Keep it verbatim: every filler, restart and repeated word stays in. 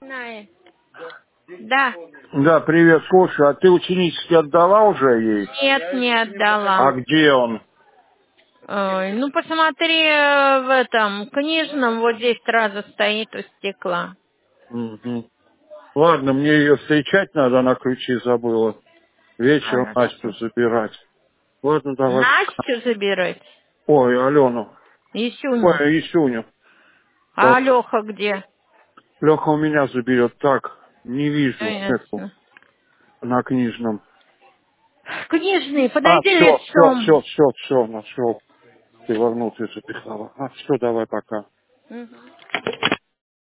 Знает. Да. Да, привет, слушай, а ты ученически отдала уже ей? Нет, не А отдала. где он? Ой, ну посмотри э, в этом книжном, вот здесь сразу стоит у стекла. Мгм. Ладно, мне ее встречать надо, она ключи забыла. Вечером Настю Хорошо. забирать. Ладно, давай. Настю забирать? Ой, Алену. Исюню. Ой, Исюню. А Леха где? Леха у меня заберет. Так, не Всё вижу эту ясно. на книжном. Книжный, А, подойди все, все, лицом. все, все, все, нашел. Ты вернулся, записала. А, все, давай, пока. Мгм.